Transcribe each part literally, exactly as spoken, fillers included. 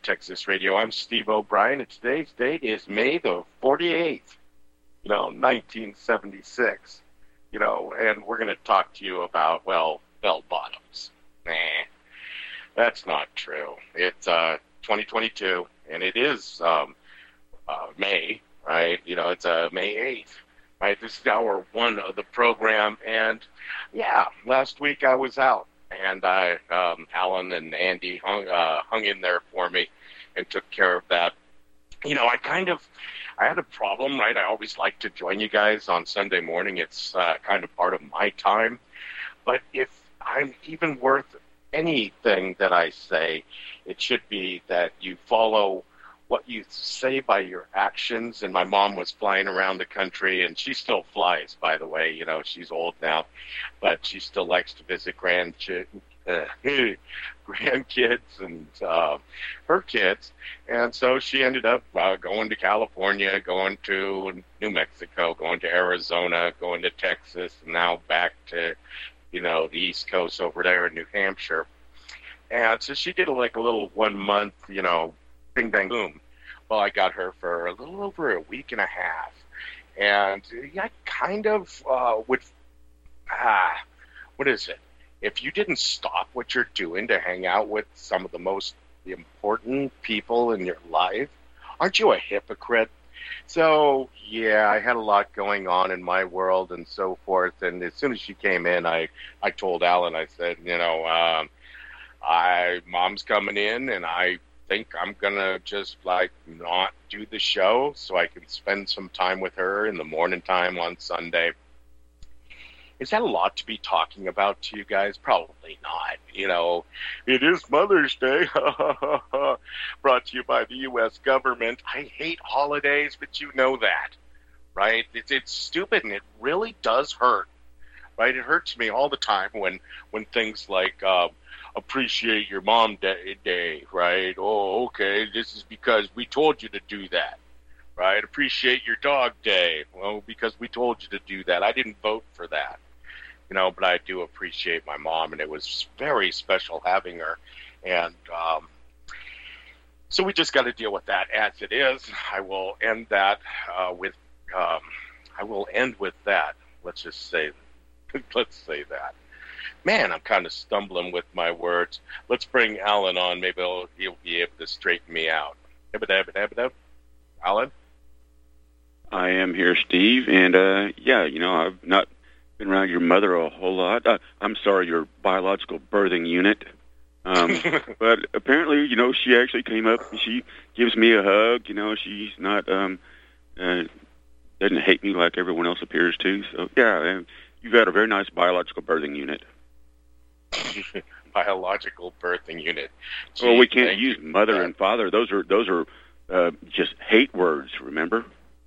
Texas Radio. I'm Steve O'Brien, and today's date is May the forty-eighth, you know, nineteen seventy-six. You know, and we're going to talk to you about, well, bell bottoms. Nah, that's not true. It's uh, twenty twenty-two, and it is um, uh, May, right? You know, it's uh, May eighth, right? This is hour one of the program, and yeah, last week I was out. And I, um, Alan and Andy hung, uh, hung in there for me and took care of that. You know, I kind of, I had a problem, right? I always like to join you guys on Sunday morning. It's uh, kind of part of my time. But if I'm even worth anything that I say, it should be that you follow what you say by your actions. And my mom was flying around the country, and she still flies, by the way. You know, she's old now, but she still likes to visit grandch- uh, grandkids and uh, her kids. And so she ended up uh, going to California, going to New Mexico, going to Arizona, going to Texas, and now back to, you know, the East Coast over there in New Hampshire. And so she did like a little one month, you know, bing, bang, boom. Well, I got her for a little over a week and a half. And I kind of uh, would, ah, what is it? If you didn't stop what you're doing to hang out with some of the most important people in your life, aren't you a hypocrite? So, yeah, I had a lot going on in my world and so forth. And as soon as she came in, I, I told Alan, I said, you know, um, I mom's coming in, and I think I'm going to just, like, not do the show so I can spend some time with her in the morning time on Sunday. Is that a lot to be talking about to you guys? Probably not. You know, it is Mother's Day, brought to you by the U S government. I hate holidays, but you know that, right? It's, it's stupid, and it really does hurt, right? It hurts me all the time when, when things like, uh, appreciate your mom day, day, right? Oh, okay, this is because we told you to do that, right? Appreciate your dog day. Well, because we told you to do that. I didn't vote for that, you know, but I do appreciate my mom, and it was very special having her. And um, so we just got to deal with that as it is. I will end that uh, with, um, I will end with that. Let's just say, let's say that. Man, I'm kind of stumbling with my words. Let's bring Alan on. Maybe he'll, he'll be able to straighten me out. Alan? I am here, Steve. And, uh, yeah, you know, I've not been around your mother a whole lot. Uh, I'm sorry, your biological birthing unit. Um, but apparently, you know, she actually came up and she gives me a hug. You know, she's not, um, uh, doesn't hate me like everyone else appears to. So, yeah, you've got a very nice biological birthing unit. Biological birthing unit. Gee, well, we can't use mother and father. Those are those are uh, just hate words. Remember?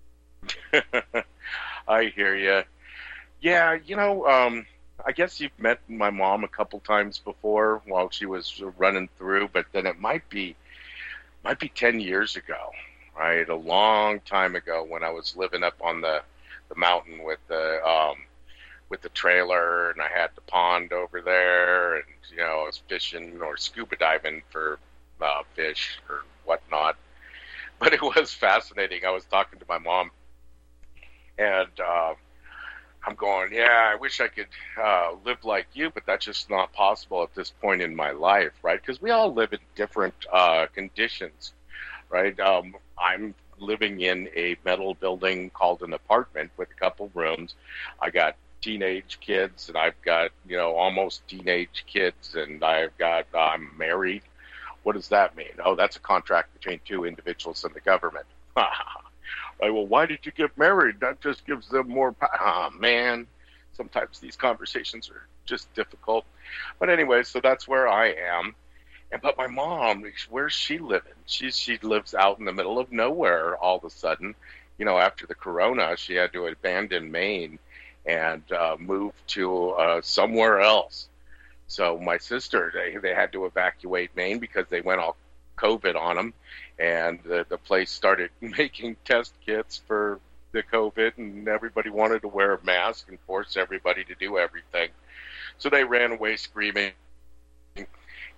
I hear you. Yeah, you know, um, I guess you've met my mom a couple times before while she was running through, but then it might be might be ten years ago, right? A long time ago when I was living up on the the mountain with the um, with the trailer, and I had the pond over there, and, you know, I was fishing or scuba diving for uh, fish or whatnot. But it was fascinating. I was talking to my mom, and uh, I'm going, yeah, I wish I could uh, live like you, but that's just not possible at this point in my life, right? Because we all live in different uh, conditions, right? Um, I'm living in a metal building called an apartment with a couple rooms. I got teenage kids, and I've got, you know, almost teenage kids, and I've got, uh, I'm married. What does that mean? Oh, that's a contract between two individuals and the government. Right, well, why did you get married? That just gives them more power. Oh, man, sometimes these conversations are just difficult. But anyway, so that's where I am. And but my mom, where's she living? She she lives out in the middle of nowhere all of a sudden. You know, after the corona, she had to abandon Maine and uh, moved to uh, somewhere else. So my sister, they, they had to evacuate Maine because they went all COVID on them, and the, the place started making test kits for the COVID, and everybody wanted to wear a mask and force everybody to do everything. So they ran away screaming,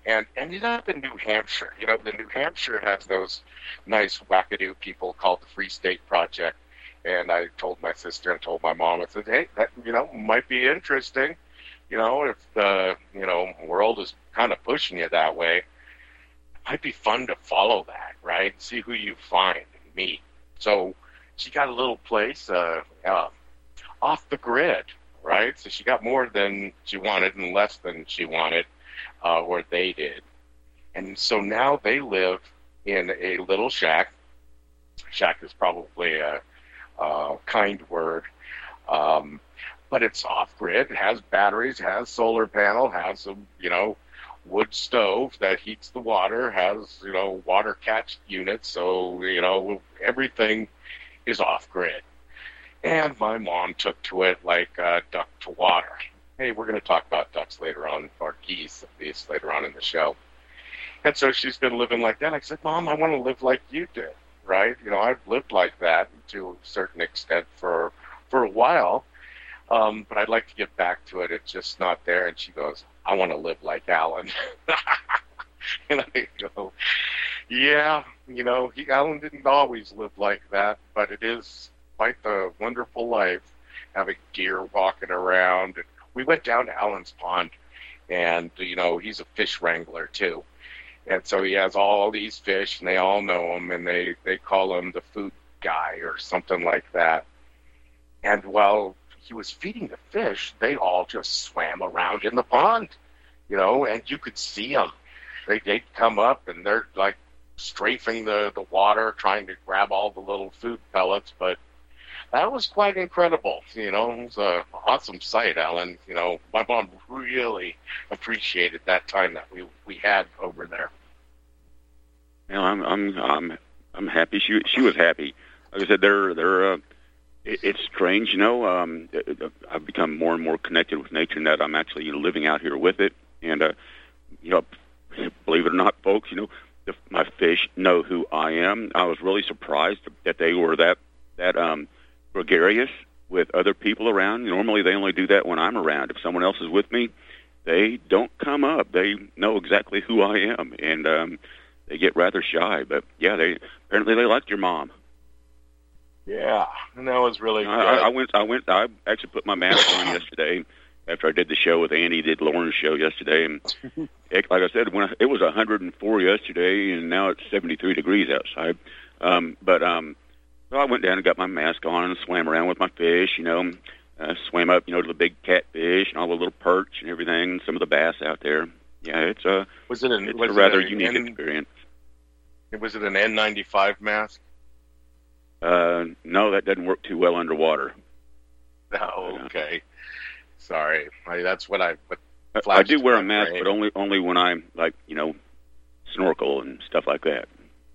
and ended up in New Hampshire. You know, the New Hampshire has those nice wackadoo people called the Free State Project. And I told my sister and told my mom, I said, hey, that, you know, might be interesting. You know, if the, you know, world is kind of pushing you that way, it might be fun to follow that, right? See who you find and meet. So she got a little place uh, uh, off the grid, right? So she got more than she wanted and less than she wanted, uh, or they did. And so now they live in a little shack. Shack is probably a, a kind word. Um, but it's off-grid. It has batteries, has solar panel, has a, you know, wood stove that heats the water, has, you know, water catch units. So, you know, everything is off-grid. And my mom took to it like a duck to water. Hey, we're going to talk about ducks later on, or geese at least later on in the show. And so she's been living like that. I said, Mom, I want to live like you did, right? You know, I've lived like that to a certain extent for for a while, um, but I'd like to get back to it. It's just not there. And she goes, I want to live like Alan. And I go, yeah, you know, he, Alan didn't always live like that, but it is quite the wonderful life, having deer walking around. And we went down to Alan's Pond, and, you know, he's a fish wrangler, too. And so he has all these fish, and they all know him, and they, they call him the food guy or something like that. And while he was feeding the fish, they all just swam around in the pond, you know, and you could see them. They, they'd come up, and they're, like, strafing the, the water, trying to grab all the little food pellets, but that was quite incredible. You know, it was an awesome sight, Alan. You know, my mom really appreciated that time that we we had over there. You know, I'm I'm I'm I'm happy. She she was happy. Like I said, they're they're. Uh, it, it's strange, you know. Um, I've become more and more connected with nature, and that I'm actually you know, living out here with it. And uh, you know, believe it or not, folks, you know, the, my fish know who I am. I was really surprised that they were that that um. gregarious with other people around. Normally they only do that when I'm around. If someone else is with me, they don't come up. They know exactly who I am, and um, they get rather shy. But yeah, they apparently they liked your mom. Yeah, and that was really good. I, I went. I went. I actually put my mask on yesterday after I did the show with Andy. Did Lauren's show yesterday, and it, like I said, when I, it was one hundred four yesterday, and now it's seventy-three degrees outside. Um, but um, So I went down and got my mask on and swam around with my fish, you know, uh, swam up, you know, to the big catfish and all the little perch and everything, and some of the bass out there. Yeah, it's a, was it an, it's was a rather it unique N, experience. Was it an N ninety-five mask? Uh, no, that doesn't work too well underwater. Oh, okay. Sorry. I, that's what I... What I, I do wear a mask, brain. but only only when I, like, you know, snorkel and stuff like that.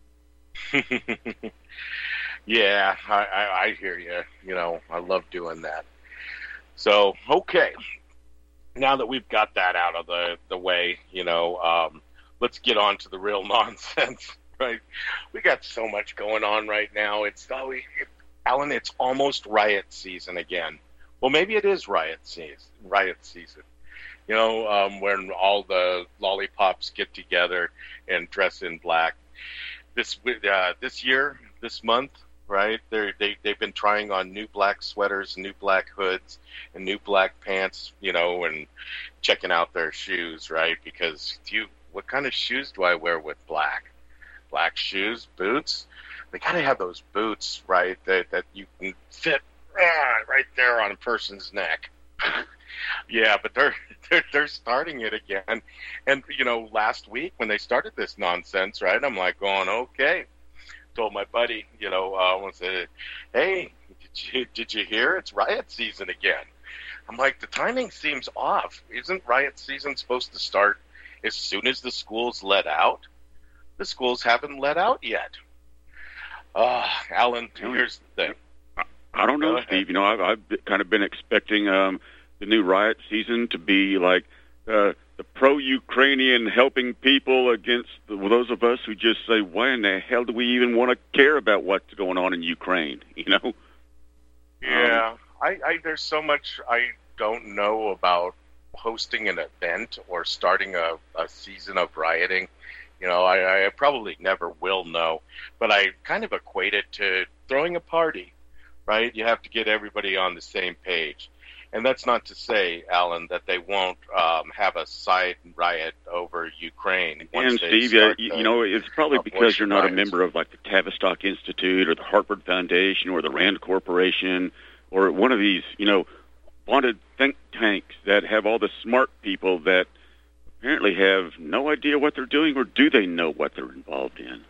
Yeah, I, I, I hear you. You know, I love doing that. So, okay. Now that we've got that out of the, the way, you know, um, let's get on to the real nonsense, right? We got so much going on right now. It's, oh, we, Alan, it's almost riot season again. Well, maybe it is riot season. Riot season. You know, um, when all the lollipops get together and dress in black. This uh, this year, this month, right? They're, they they've been trying on new black sweaters, new black hoods, and new black pants. You know, and checking out their shoes, right? Because do you, what kind of shoes do I wear with black? Black shoes, boots. They gotta have those boots, right? That that you can fit ah, right there on a person's neck. Yeah, but they're, they're they're starting it again, and you know, last week when they started this nonsense, right? I'm like going, okay. Told my buddy, you know, uh, I said, hey, did you did you hear? It's riot season again. I'm like, the timing seems off. Isn't riot season supposed to start as soon as the schools let out? The schools haven't let out yet. Uh, Alan, here's the thing. I, I don't know, Steve. You know, I've, I've kind of been expecting um, the new riot season to be like uh, the pro-Ukrainian helping people against the, those of us who just say, why in the hell do we even want to care about what's going on in Ukraine? You know? Yeah, um, I, I there's so much I don't know about hosting an event or starting a, a season of rioting. You know, I, I probably never will know, but I kind of equate it to throwing a party, right? You have to get everybody on the same page. And that's not to say, Alan, that they won't um, have a side riot over Ukraine. And Steve, uh, you, you know, it's probably because you're not riots. a member of like the Tavistock Institute or the Harvard Foundation or the Rand Corporation or one of these, you know, wanted think tanks that have all the smart people that apparently have no idea what they're doing, or do they know what they're involved in?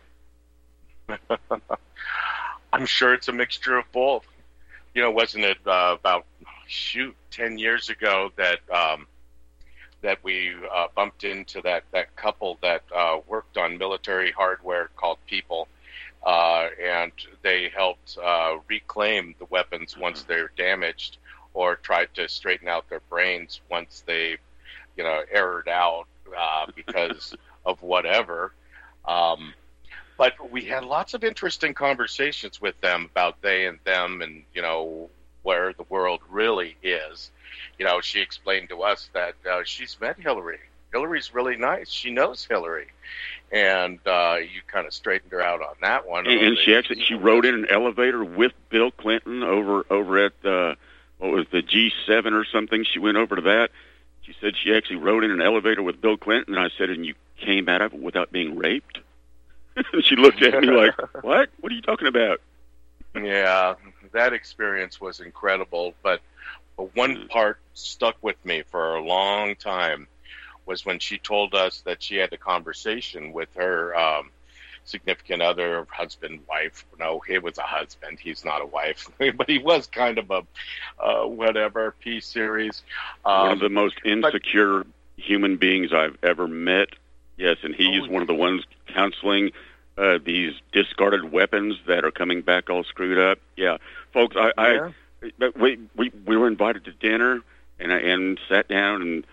I'm sure it's a mixture of both. You know, wasn't it uh, about, shoot, ten years ago that um, that we uh, bumped into that, that couple that uh, worked on military hardware called People, uh, and they helped uh, reclaim the weapons once they're damaged, or tried to straighten out their brains once they, you know, errored out uh, because of whatever. Um, but we had lots of interesting conversations with them about they and them and, you know, where the world really is. You know, she explained to us that uh, she's met Hillary. Hillary's really nice. She knows Hillary. And uh, you kind of straightened her out on that one. And, and she actually, she rode in an elevator with Bill Clinton over, over at, uh, what was the G seven or something? She went over to that. She said she actually rode in an elevator with Bill Clinton. And I said, and you came out of it without being raped? And she looked at me like, what? What are you talking about? Yeah, that experience was incredible. But, but one part stuck with me for a long time was when she told us that she had a conversation with her um, significant other, husband, wife. No, he was a husband. He's not a wife. But he was kind of a uh, whatever, P-series. Um, one of the most insecure but, human beings I've ever met. Yes, and he's oh, one of the ones counseling uh, these discarded weapons that are coming back all screwed up. Yeah, folks, I, yeah. I we, we we were invited to dinner, and I and sat down, and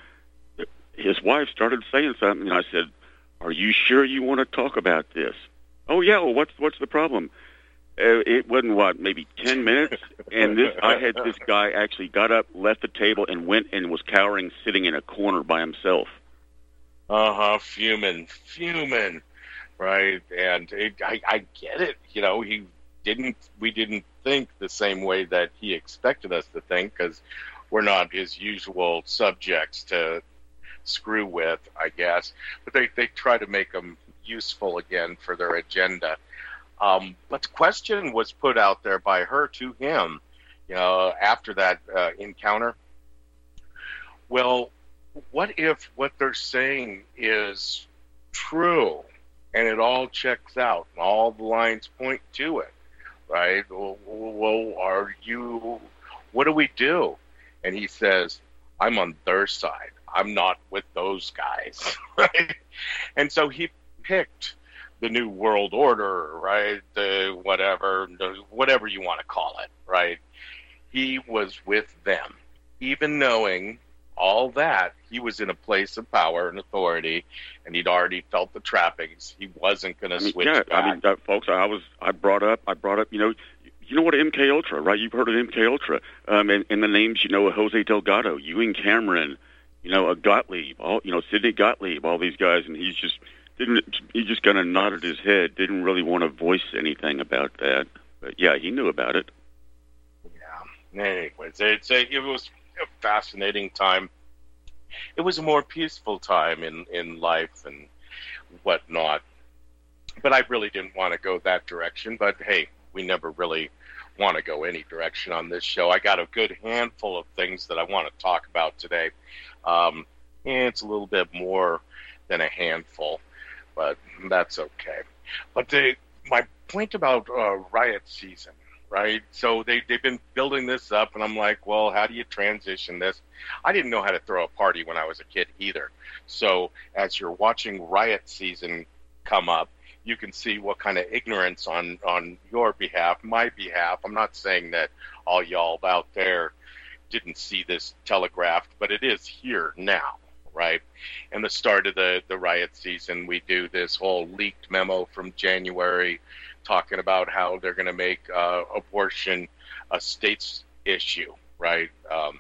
his wife started saying something, and I said, "Are you sure you want to talk about this?" "Oh yeah, well, what's what's the problem?" Uh, it wasn't what maybe ten minutes, and this I had this guy actually got up, left the table, and went and was cowering, sitting in a corner by himself. Uh-huh, fuming, fuming, right? And it, I, I get it. You know, he didn't, we didn't think the same way that he expected us to think, because we're not his usual subjects to screw with, I guess. But they, they try to make them useful again for their agenda. Um, but the question was put out there by her to him, you know, after that uh, encounter. Well, what if what they're saying is true and it all checks out and all the lines point to it, right? Well, well, are you, what do we do? And he says, I'm on their side. I'm not with those guys, right? And so he picked the New World Order, right? The whatever, the, whatever you want to call it, right? He was with them, even knowing all that, he was in a place of power and authority, and he'd already felt the trappings. He wasn't going to I mean, switch yeah, back. I mean, uh, folks, I was, I brought up, I brought up, you know, you know what M K Ultra, right? You've heard of M K Ultra, um, and, and the names, you know, Jose Delgado, Ewing Cameron, you know, a Gottlieb, all, you know, Sidney Gottlieb, all these guys, and he's just didn't, he just kind of nodded his head, didn't really want to voice anything about that, but yeah, he knew about it. Yeah. Anyways, it's a, it was a fascinating time. It was a more peaceful time in, in life and whatnot. But I really didn't want to go that direction. But, hey, we never really want to go any direction on this show. I got a good handful of things that I want to talk about today. Um, and it's a little bit more than a handful, but that's okay. But the, my point about uh, riot season, right? So they, they've been building this up, and I'm like, well, how do you transition this? I didn't know how to throw a party when I was a kid either. So as you're watching riot season come up, you can see what kind of ignorance on, on your behalf, my behalf. I'm not saying that all y'all out there didn't see this telegraphed, but it is here now, right? And the start of the, the riot season, we do this whole leaked memo from January talking about how they're going to make uh, abortion a state's issue, right? Um,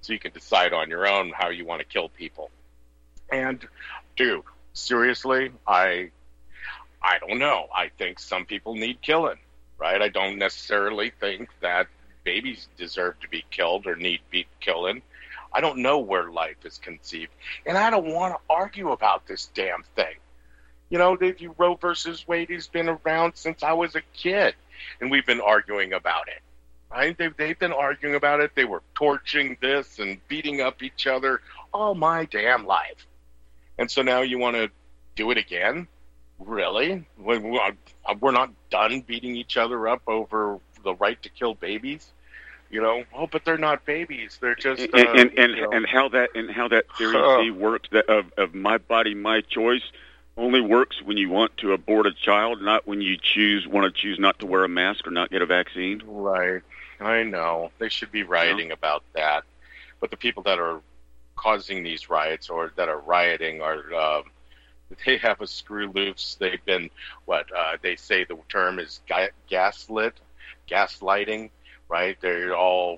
so you can decide on your own how you want to kill people. And, dude, seriously, I, I don't know. I think some people need killing, right? I don't necessarily think that babies deserve to be killed or need be killing. I don't know where life is conceived, and I don't want to argue about this damn thing. You know, the Roe versus Wade has been around since I was a kid, and we've been arguing about it. Right? They've, they've been arguing about it. They were torching this and beating up each other all my damn life. And so now you want to do it again? Really? When we're not done beating each other up over the right to kill babies? You know, oh, but they're not babies. They're just uh, and and and, you know. and how that and how that theory uh, works that of of my body, my choice only works when you want to abort a child, not when you choose want to choose not to wear a mask or not get a vaccine. Right. I know. They should be rioting yeah. about that. But the people that are causing these riots or that are rioting are, uh, they have a screw loose. They've been, what, uh, they say the term is ga- gaslit, gaslighting, right? They're all,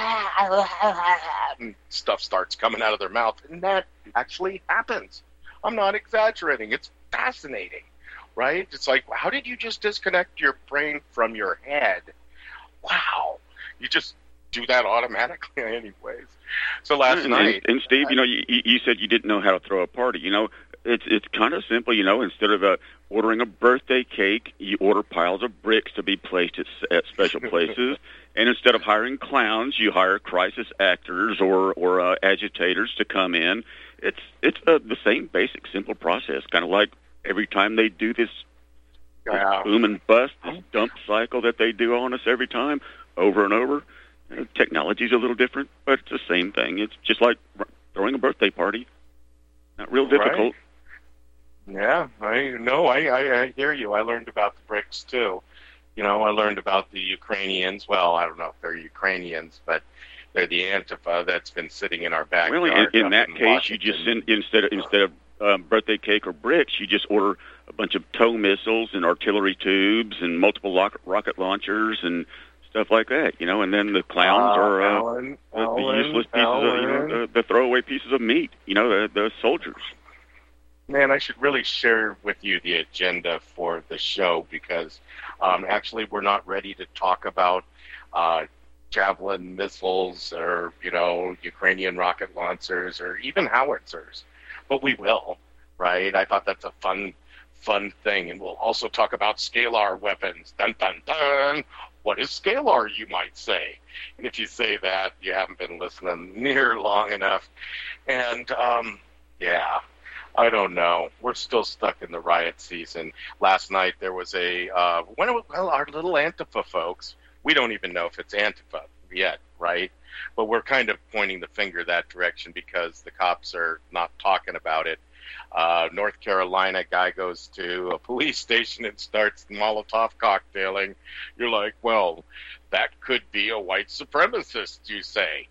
and stuff starts coming out of their mouth. And that actually happens. I'm not exaggerating. It's fascinating, right? It's like, how did you just disconnect your brain from your head? Wow. You just do that automatically anyways. So last and, night... And, and Steve, you know, you, you said you didn't know how to throw a party. You know, it's it's kind of simple, you know. Instead of uh, ordering a birthday cake, you order piles of bricks to be placed at, at special places. And instead of hiring clowns, you hire crisis actors or, or uh, agitators to come in. It's, it's uh, the same basic, simple process, kind of like every time they do this Yeah. boom and bust, this dump cycle that they do on us every time, over and over. You know, technology's a little different, but it's the same thing. It's just like throwing a birthday party. Not real difficult. Right. Yeah, I no, I, I, I hear you. I learned about the bricks too. You know, I learned about the Ukrainians. Well, I don't know if they're Ukrainians, but they're the Antifa that's been sitting in our backyard. Well, in, in that in case, Washington. you just send instead of instead of um, birthday cake or bricks, you just order a bunch of tow missiles and artillery tubes and multiple rocket, rocket launchers and stuff like that, you know, and then the clowns uh, are uh, Alan, the, Alan, the useless pieces Alan. of, you know, the, the throwaway pieces of meat, you know, the, the soldiers. Man, I should really share with you the agenda for the show because um, actually we're not ready to talk about uh, Javelin missiles or, you know, Ukrainian rocket launchers or even howitzers, but we will, right? I thought that's a fun, fun thing. And we'll also talk about scalar weapons. Dun, dun, dun. What is scalar, you might say? And if you say that, you haven't been listening near long enough. And, um, yeah, I don't know. We're still stuck in the riot season. Last night there was a, uh, when it was, well, our little Antifa folks, we don't even know if it's Antifa yet, right? But we're kind of pointing the finger that direction because the cops are not talking about it. Uh, North Carolina guy goes to a police station and starts Molotov cocktailing. You're like, well, that could be a white supremacist, you say.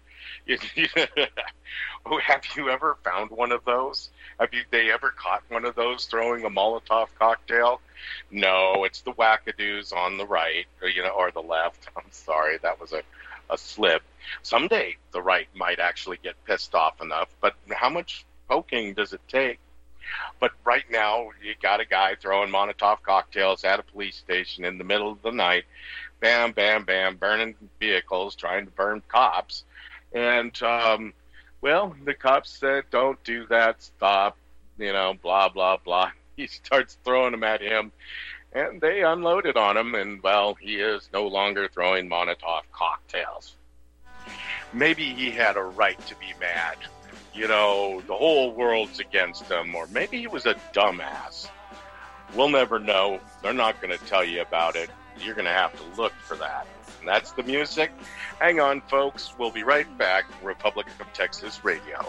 Have you ever found one of those? Have you they ever caught one of those throwing a Molotov cocktail? No, it's the wackadoos on the right, or, you know, or the left. I'm sorry, that was a, a slip. Someday the right might actually get pissed off enough, but how much poking does it take? But right now, you got a guy throwing Molotov cocktails at a police station in the middle of the night. Bam, bam, bam, burning vehicles, trying to burn cops. And, um, well, the cops said, don't do that, stop, you know, blah, blah, blah. He starts throwing them at him, and they unloaded on him, and, well, he is no longer throwing Molotov cocktails. Maybe he had a right to be mad. You know, the whole world's against him, or maybe he was a dumbass. We'll never know. They're not going to tell you about it. You're going to have to look for that. And that's the music. Hang on, folks. We'll be right back. Republic of Texas Radio.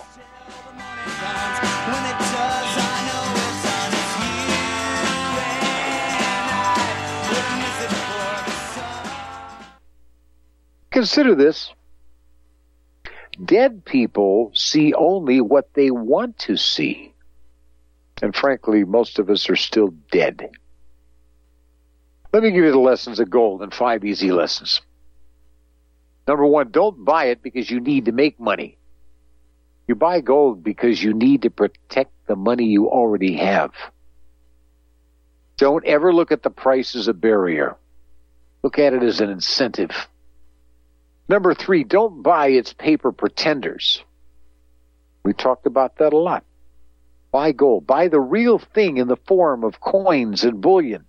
Consider this. Dead people see only what they want to see. And frankly, most of us are still dead. Let me give you the lessons of gold and five easy lessons. Number one, don't buy it because you need to make money. You buy gold because you need to protect the money you already have. Don't ever look at the price as a barrier. Look at it as an incentive. Number three, don't buy its paper pretenders. We talked about that a lot. Buy gold. Buy the real thing in the form of coins and bullion.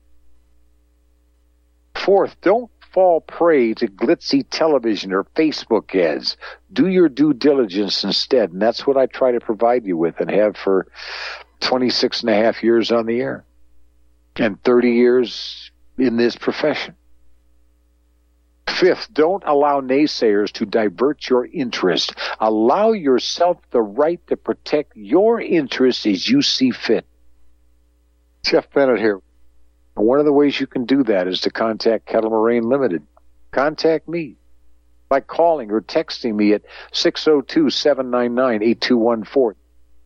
Fourth, don't fall prey to glitzy television or Facebook ads. Do your due diligence instead, and that's what I try to provide you with and have for twenty-six and a half years on the air and thirty years in this profession. Fifth, don't allow naysayers to divert your interest. Allow yourself the right to protect your interests as you see fit. Jeff Bennett here. One of the ways you can do that is to contact Kettle Moraine Limited. Contact me by calling or texting me at six oh two, seven nine nine, eight two one four.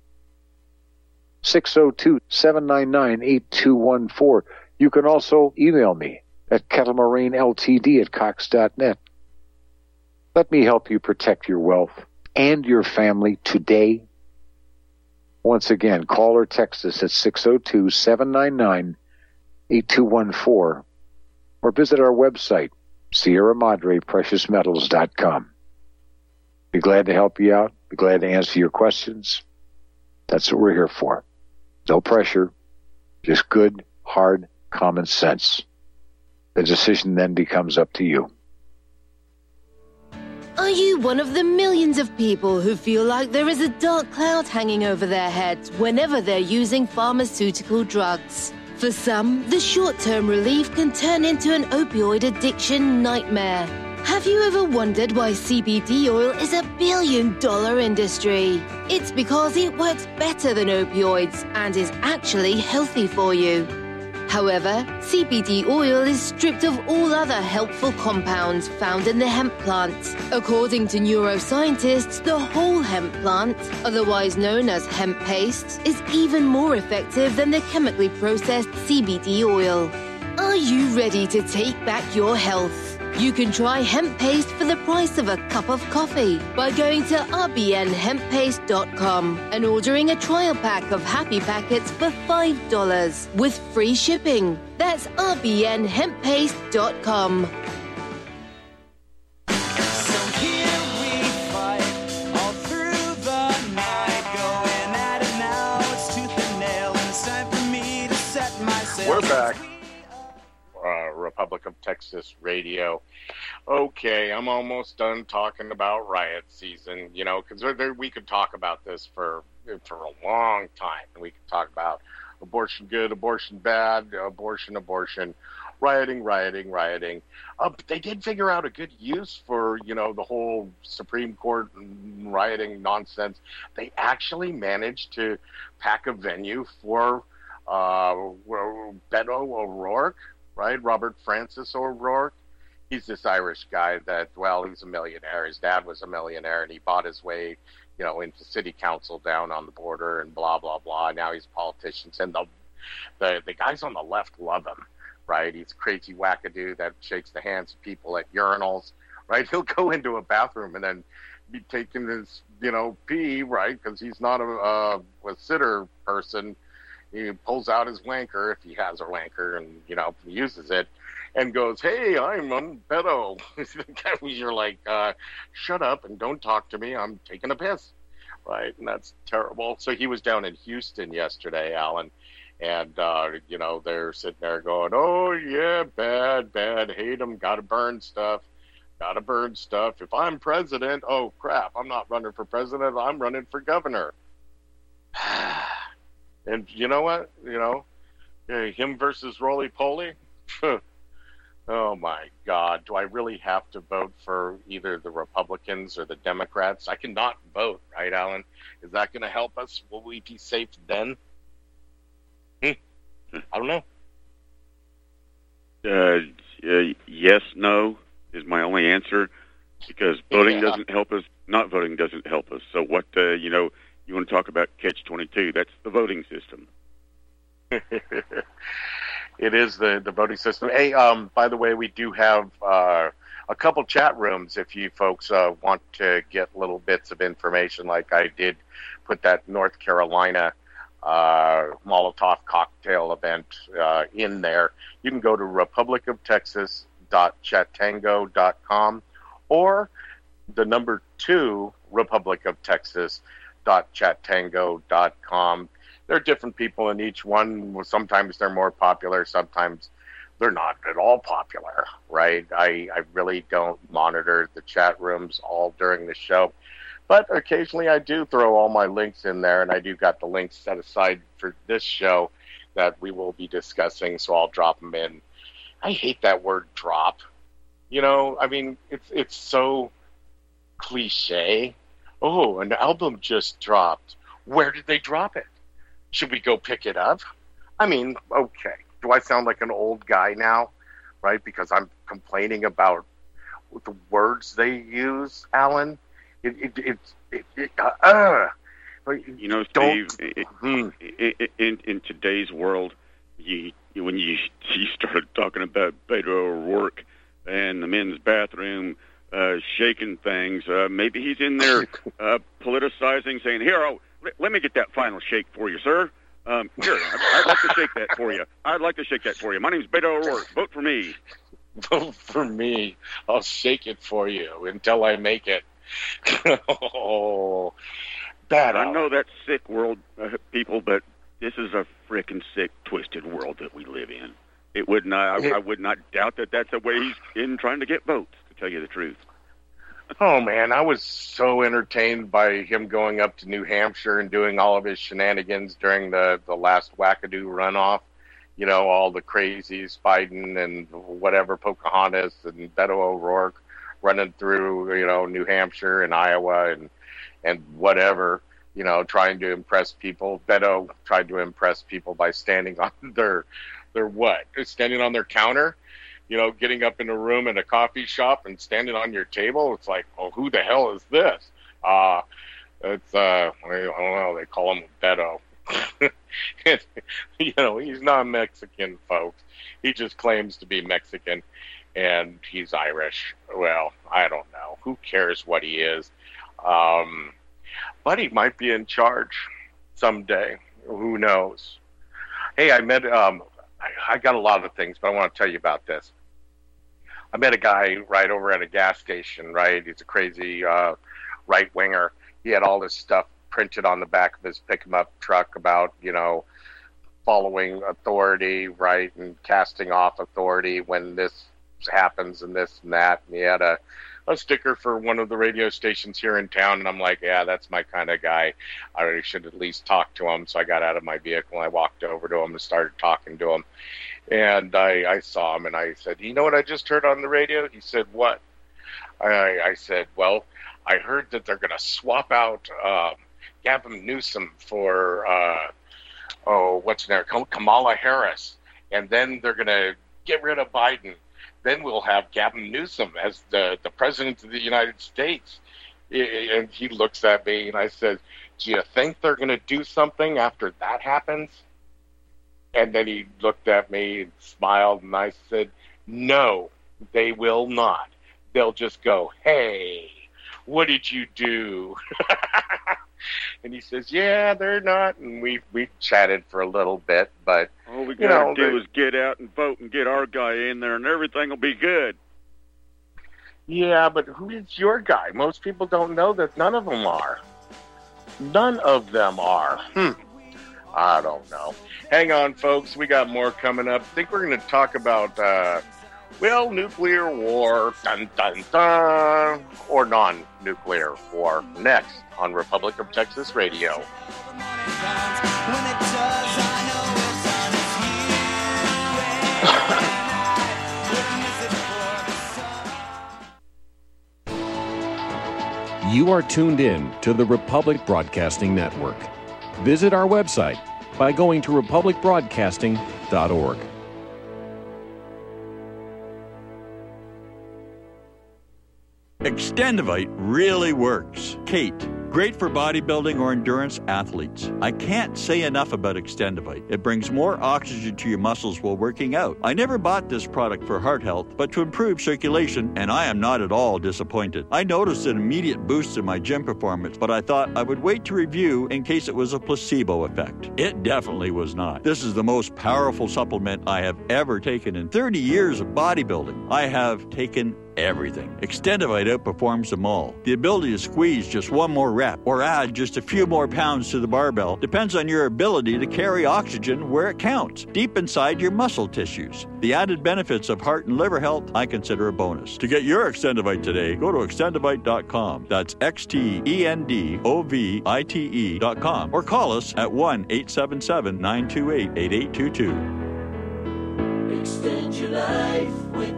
six oh two, seven nine nine, eight two one four. You can also email me at kettlemoraineltd at cox dot net. Let me help you protect your wealth and your family today. Once again, call or text us at six oh two, seven nine nine, eight two one four or visit our website, Sierra Madre Precious Metals dot com. Be glad to help you out. Be glad to answer your questions. That's what we're here for. No pressure, just good, hard, common sense. The decision then becomes up to you. Are you one of the millions of people who feel like there is a dark cloud hanging over their heads whenever they're using pharmaceutical drugs? For some, the short-term relief can turn into an opioid addiction nightmare. Have you ever wondered why C B D oil is a billion-dollar industry? It's because it works better than opioids and is actually healthy for you. However, C B D oil is stripped of all other helpful compounds found in the hemp plant. According to neuroscientists, the whole hemp plant, otherwise known as hemp paste, is even more effective than the chemically processed C B D oil. Are you ready to take back your health? You can try hemp paste for the price of a cup of coffee by going to r b n hemp paste dot com and ordering a trial pack of happy packets for five dollars with free shipping. That's r b n hemp paste dot com. We're back. Uh, Republic of Texas Radio. Okay, I'm almost done talking about riot season, you know, because we could talk about this for for a long time. We could talk about abortion good, abortion bad, abortion, abortion, rioting, rioting, rioting. Uh, but they did figure out a good use for, you know, the whole Supreme Court rioting nonsense. They actually managed to pack a venue for uh, Beto O'Rourke, right? Robert Francis O'Rourke. He's this Irish guy that, well, he's a millionaire. His dad was a millionaire, and he bought his way, you know, into city council down on the border and blah, blah, blah. Now he's a politician. And the, the, the guys on the left love him, right? He's a crazy wackadoo that shakes the hands of people at urinals, right? He'll go into a bathroom and then be taking his, you know, pee, right? Because he's not a, a, a sitter person. He pulls out his wanker, if he has a wanker, and, you know, uses it, and goes, hey, I'm, I'm Beto. You're like, uh, shut up and don't talk to me. I'm taking a piss, right? And that's terrible. So he was down in Houston yesterday, Alan, and, uh, you know, they're sitting there going, oh, yeah, bad, bad, hate him, gotta burn stuff, gotta burn stuff. If I'm president, oh, crap, I'm not running for president, I'm running for governor. And you know what? You know, him versus roly-poly? Oh, my God. Do I really have to vote for either the Republicans or the Democrats? I cannot vote, right, Alan? Is that going to help us? Will we be safe then? Hmm. I don't know. Uh, uh, yes, no is my only answer, because voting yeah. doesn't help us. Not voting doesn't help us. So what, uh, you know, you want to talk about catch twenty-two, that's the voting system. It is the, the voting system. Hey, um, by the way, we do have uh, a couple chat rooms if you folks uh, want to get little bits of information. Like I did put that North Carolina uh, Molotov cocktail event uh, in there. You can go to republic of texas dot chatango dot com or the number two republic of texas dot chatango dot com. There are different people in each one. Sometimes they're more popular, sometimes they're not at all popular, right? I, I really don't monitor the chat rooms all during the show. But occasionally I do throw all my links in there, and I do got the links set aside for this show that we will be discussing, so I'll drop them in. I hate that word drop. You know, I mean, it's it's so cliche. Oh, an album just dropped. Where did they drop it? Should we go pick it up? I mean, okay. Do I sound like an old guy now, right? Because I'm complaining about the words they use, Alan. It, it, it, it, it uh, uh, you know, Steve. It, hmm. in, in, in today's world, you, you when you you started talking about Beto O'Rourke and the men's bathroom uh, shaking things, uh, maybe he's in there uh, politicizing, saying, "Here, oh, let, let me get that final shake for you, sir." Um, here, I'd, I'd like to shake that for you. I'd like to shake that for you. My name's Beto O'Rourke. Vote for me. Vote for me. I'll shake it for you until I make it. oh, bad. I know that's sick world, uh, people, but this is a frickin' sick, twisted world that we live in. It would not. I, I would not doubt that that's the way he's in trying to get votes, to tell you the truth. Oh, man, I was so entertained by him going up to New Hampshire and doing all of his shenanigans during the, the last wackadoo runoff. You know, all the crazies, Biden and whatever, Pocahontas and Beto O'Rourke running through, you know, New Hampshire and Iowa and and whatever, you know, trying to impress people. Beto tried to impress people by standing on their, their what? Standing on their counter? You know, getting up in a room in a coffee shop and standing on your table. It's like, oh, who the hell is this? Uh, it's, uh, I don't know, they call him Beto. You know, he's not Mexican, folks. He just claims to be Mexican, and he's Irish. Well, I don't know. Who cares what he is? Um, but he might be in charge someday. Who knows? Hey, I met, um, I, I got a lot of things, but I want to tell you about this. I met a guy right over at a gas station, right? He's a crazy uh, right-winger. He had all this stuff printed on the back of his pick-em-up truck about, you know, following authority, right, and casting off authority when this happens and this and that. And he had a, a sticker for one of the radio stations here in town, and I'm like, yeah, that's my kind of guy. I should at least talk to him. So I got out of my vehicle and I walked over to him and started talking to him. And I, I saw him and I said, you know what I just heard on the radio? He said, what? I, I said, well, I heard that they're going to swap out uh, Gavin Newsom for, uh, oh, what's her name? Kamala Harris. And then they're going to get rid of Biden. Then we'll have Gavin Newsom as the, the president of the United States. And he looks at me and I said, do you think they're going to do something after that happens? And then he looked at me and smiled, and I said, no, they will not. They'll just go, hey, what did you do? And he says, yeah, they're not. And we we chatted for a little bit, but all we got to do is get out and vote and get our guy in there, and everything will be good. Yeah, but who is your guy? Most people don't know that none of them are. None of them are. Hmm. I don't know. Hang on, folks. We got more coming up. I think we're going to talk about, uh, well, nuclear war, dun, dun, dun, or non-nuclear war next on Republic of Texas Radio. You are tuned in to the Republic Broadcasting Network. Visit our website by going to republic broadcasting dot org. Extendivite really works. Kate, Great for bodybuilding or endurance athletes. I can't say enough about Extendivite. It brings more oxygen to your muscles while working out. I never bought this product for heart health, but to improve circulation, and I am not at all disappointed. I noticed an immediate boost in my gym performance, but I thought I would wait to review in case it was a placebo effect. It definitely was not. This is the most powerful supplement I have ever taken in thirty years of bodybuilding. I have taken everything. Extendivite outperforms them all. The ability to squeeze just one more rep or add just a few more pounds to the barbell depends on your ability to carry oxygen where it counts, deep inside your muscle tissues. The added benefits of heart and liver health I consider a bonus. To get your Extendivite today, go to extendivite dot com. That's X T E N D O V I T E dot com or call us at one eight seven seven, nine two eight, eight eight two two. Extend your life with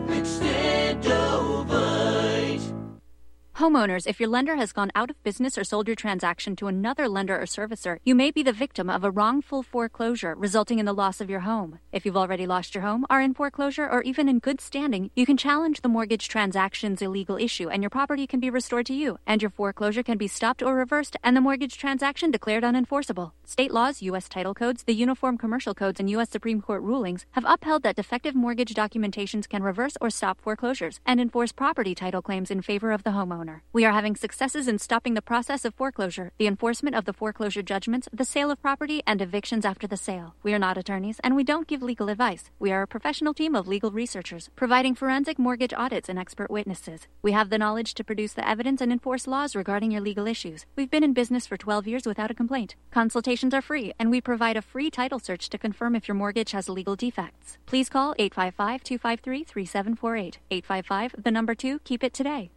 Extendovite. Homeowners, if your lender has gone out of business or sold your transaction to another lender or servicer, you may be the victim of a wrongful foreclosure resulting in the loss of your home. If you've already lost your home, are in foreclosure, or even in good standing, you can challenge the mortgage transaction's illegal issue and your property can be restored to you, and your foreclosure can be stopped or reversed and the mortgage transaction declared unenforceable. State laws, U S title codes, the Uniform Commercial Codes, and U S Supreme Court rulings have upheld that defective mortgage documentations can reverse or stop foreclosures and enforce property title claims in favor of the homeowner. We are having successes in stopping the process of foreclosure, the enforcement of the foreclosure judgments, the sale of property, and evictions after the sale. We are not attorneys, and we don't give legal advice. We are a professional team of legal researchers, providing forensic mortgage audits and expert witnesses. We have the knowledge to produce the evidence and enforce laws regarding your legal issues. We've been in business for twelve years without a complaint. Consultations are free, and we provide a free title search to confirm if your mortgage has legal defects. Please call eight five five, two five three, three seven four eight. eight five five, the number two, keep it today.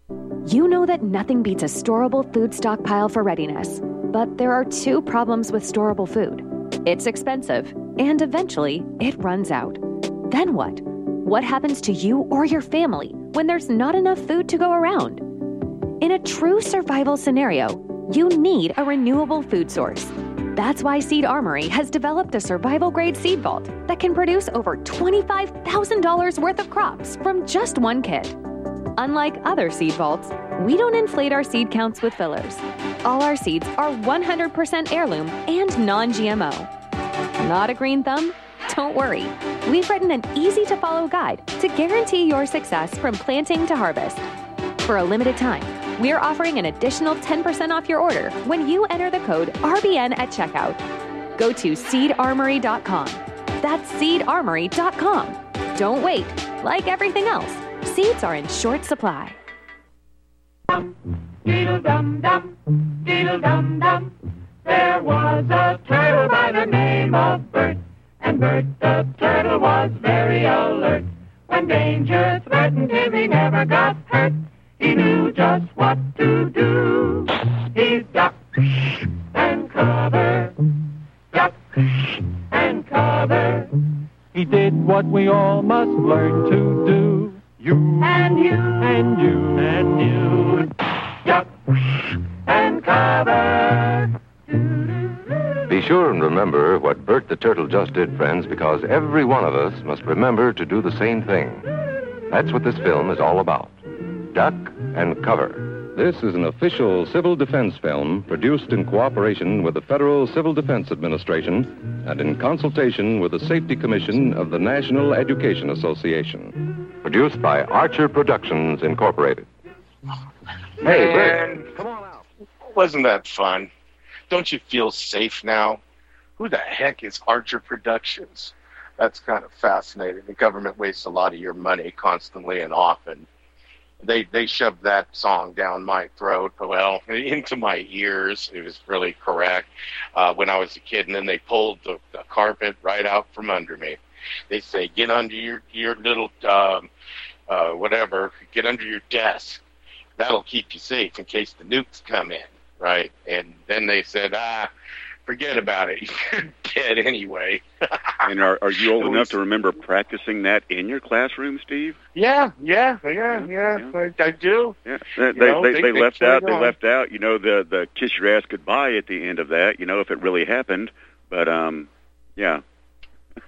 You know that nothing beats a storable food stockpile for readiness. But there are two problems with storable food. It's expensive, and eventually, it runs out. Then what? What happens to you or your family when there's not enough food to go around? In a true survival scenario, you need a renewable food source. That's why Seed Armory has developed a survival-grade seed vault that can produce over twenty-five thousand dollars worth of crops from just one kit. Unlike other seed vaults, we don't inflate our seed counts with fillers. All our seeds are one hundred percent heirloom and non-G M O. Not a green thumb? Don't worry. We've written an easy-to-follow guide to guarantee your success from planting to harvest. For a limited time, we're offering an additional ten percent off your order when you enter the code R B N at checkout. Go to seed armory dot com. That's seed armory dot com. Don't wait. Like everything else, seeds are in short supply. Deedle-dum-dum, deedle-dum-dum. There was a turtle by the name of Bert, and Bert the turtle was very alert. When danger threatened him, he never got hurt. He knew just what to do. He ducked and covered, ducked and covered. He did what we all must learn to do. You and you and you and you duck and cover. Be sure and remember what Bert the Turtle just did, friends, because every one of us must remember to do the same thing. That's what this film is all about. Duck and cover. This is an official civil defense film produced in cooperation with the Federal Civil Defense Administration and in consultation with the Safety Commission of the National Education Association. Produced by Archer Productions, Incorporated. Hey, Bert, come on out. Wasn't that fun? Don't you feel safe now? Who the heck is Archer Productions? That's kind of fascinating. The government wastes a lot of your money constantly and often. They they shoved that song down my throat, well, into my ears. It was really correct uh, when I was a kid, and then they pulled the, the carpet right out from under me. They say, get under your, your little, um, uh, whatever, get under your desk. That'll keep you safe in case the nukes come in, right? And then they said, ah, forget about it. You're dead anyway. And are, are you old enough to remember practicing that in your classroom, Steve? Yeah, yeah, yeah, yeah. yeah. I, I do. Yeah, they, know, they, they, they, they left out. They on. left out. You know, the the kiss your ass goodbye at the end of that. You know, if it really happened. But um, yeah.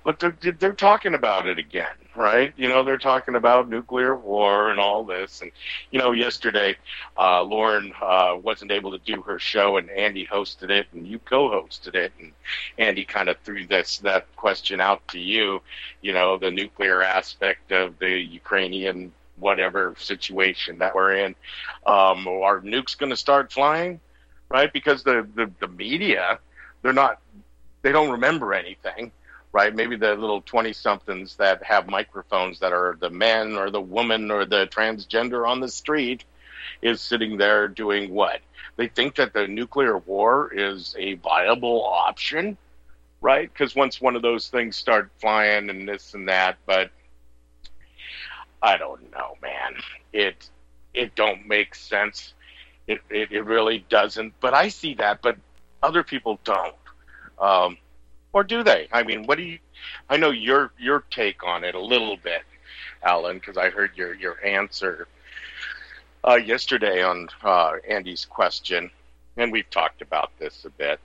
but they're, they're talking about it again, right? You know, they're talking about nuclear war and all this. And, you know, yesterday, uh, Lauren uh, wasn't able to do her show, and Andy hosted it, and you co-hosted it. And Andy kind of threw this that question out to you, you know, the nuclear aspect of the Ukrainian whatever situation that we're in. Um, are nukes going to start flying, right? Because the, the, the media, they're not, they don't remember anything. Right, maybe the little twenty-somethings that have microphones that are the men or the woman or the transgender on the street is sitting there doing what? They think that the nuclear war is a viable option, right? Because once one of those things start flying and this and that, but I don't know, man. It it don't make sense. It it, it really doesn't. But I see that, but other people don't. Um, Or do they? I mean, what do you? I know your your take on it a little bit, Alan, because I heard your your answer uh, yesterday on uh, Andy's question, and we've talked about this a bit.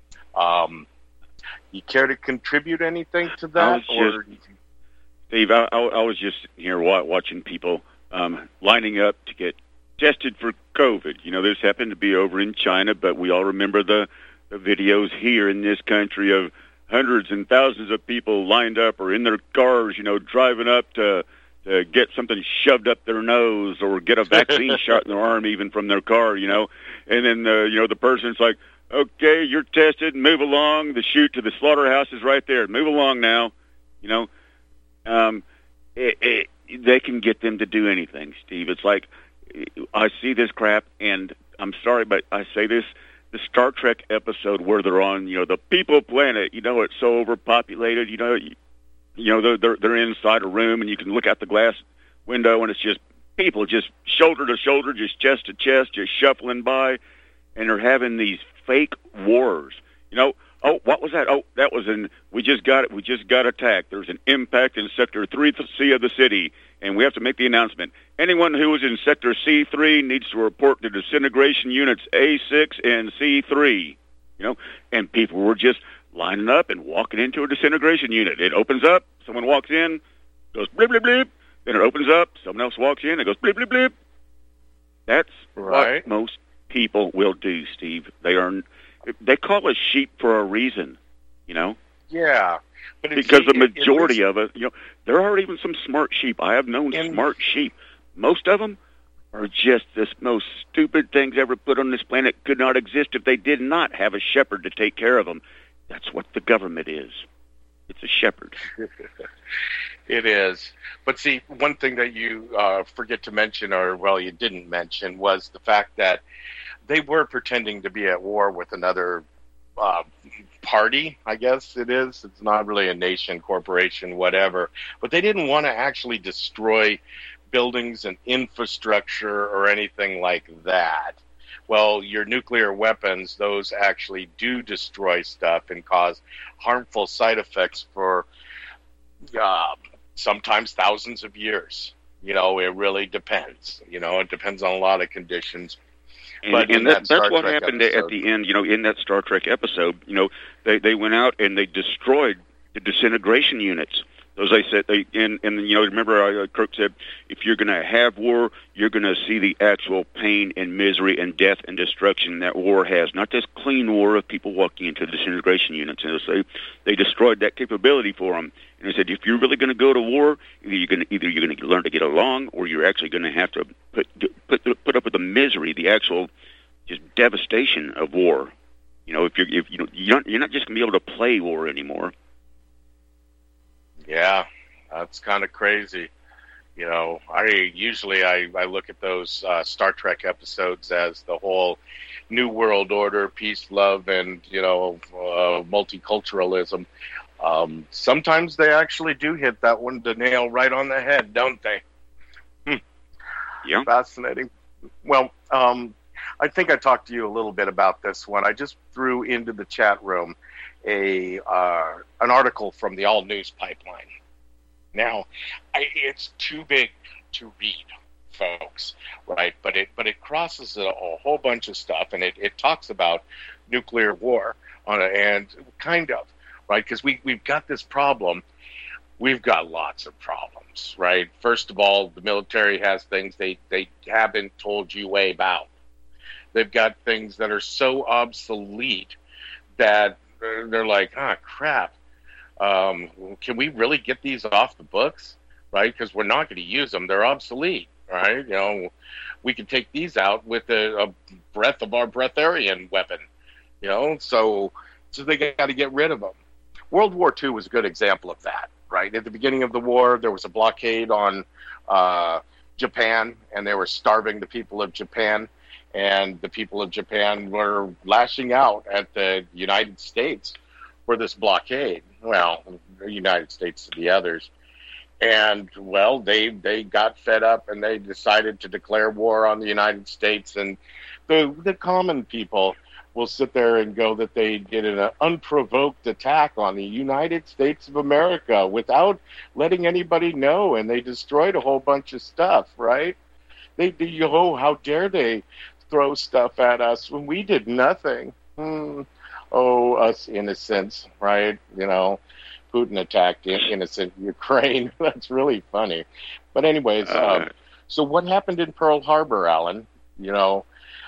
Um, you care to contribute anything to that, or just, Steve? I, I was just here watching people um, lining up to get tested for COVID. You know, this happened to be over in China, but we all remember the, the videos here in this country of hundreds and thousands of people lined up or in their cars, you know, driving up to to get something shoved up their nose or get a vaccine shot in their arm even from their car, you know. And then, uh, you know, the person's like, okay, you're tested, move along. The chute to the slaughterhouse is right there. Move along now, you know. Um, it, it, they can get them to do anything, Steve. It's like I see this crap, and I'm sorry, but I say this, the Star Trek episode where they're on, you know, the people planet, you know, it's so overpopulated, you know, you, you know, they're, they're, they're inside a room and you can look out the glass window and it's just people just shoulder to shoulder, just chest to chest, just shuffling by, and they're having these fake wars. You know, oh, what was that? Oh, that was in, we just got it, we just got attacked. There's an impact in Sector three C of the city, and we have to make the announcement. Anyone who is in Sector C three needs to report to disintegration units A six and C three, you know, and people were just lining up and walking into a disintegration unit. It opens up, someone walks in, goes blip, blip, blip, then it opens up, someone else walks in, it goes blip, blip, blip. That's right. What most people will do, Steve. They are, they call us sheep for a reason, you know? Yeah. But because see, the majority it, of it, you know, there are even some smart sheep. I have known in, smart sheep. Most of them are just the most stupid things ever put on this planet. Could not exist if they did not have a shepherd to take care of them. That's what the government is. It's a shepherd. It is. But see, one thing that you uh, forget to mention, or, well, you didn't mention, was the fact that they were pretending to be at war with another uh, party, I guess it is. It's not really a nation, corporation, whatever. But they didn't want to actually destroy buildings and infrastructure or anything like that. Well, your nuclear weapons, those actually do destroy stuff and cause harmful side effects for uh, sometimes thousands of years. You know, it really depends. You know, it depends on a lot of conditions. And, but and that, that that's what Trek happened episode, at the end, you know, in that Star Trek episode. You know, they, they went out and they destroyed the disintegration units. Those I said, they, and, and, you know, remember uh, Kirk said, if you're going to have war, you're going to see the actual pain and misery and death and destruction that war has, not this clean war of people walking into disintegration units. And so they destroyed that capability for them. And they said, if you're really going to go to war, either you're going to, either you're going to learn to get along, or you're actually going to have to put, put, put up with the misery, the actual just devastation of war. You know, if you're, if you know, you're not, you're not just going to be able to play war anymore. Yeah, that's kind of crazy. You know, I usually I, I look at those uh, Star Trek episodes as the whole New World Order, peace, love, and, you know, uh, multiculturalism. Um, sometimes they actually do hit that one, the nail right on the head, don't they? Hmm. Yeah. Fascinating. Well, um, I think I talked to you a little bit about this one. I just threw into the chat room a uh, an article from the All News Pipeline. Now, I, it's too big to read, folks, right? But it but it crosses a, a whole bunch of stuff, and it, it talks about nuclear war on a, and kind of, right? Because we we've got this problem, we've got lots of problems, right? First of all, the military has things they, they haven't told you way about. They've got things that are so obsolete that they're like, ah, crap. Um, can we really get these off the books, right? Because we're not going to use them. They're obsolete, right? You know, we can take these out with a, a breath of our breatharian weapon, you know? So, so they got to get rid of them. World War Two was a good example of that, right? At the beginning of the war, there was a blockade on uh, Japan, and they were starving the people of Japan. And the people of Japan were lashing out at the United States for this blockade. Well, the United States to the others. And, well, they they got fed up and they decided to declare war on the United States. And the the common people will sit there and go that they did an unprovoked attack on the United States of America without letting anybody know. And they destroyed a whole bunch of stuff, right? They, they oh, how dare they throw stuff at us when we did nothing. Hmm. Oh, us innocents, right? You know, Putin attacked innocent Ukraine. That's really funny. But anyways, uh, um, so what happened in Pearl Harbor, Alan? You know,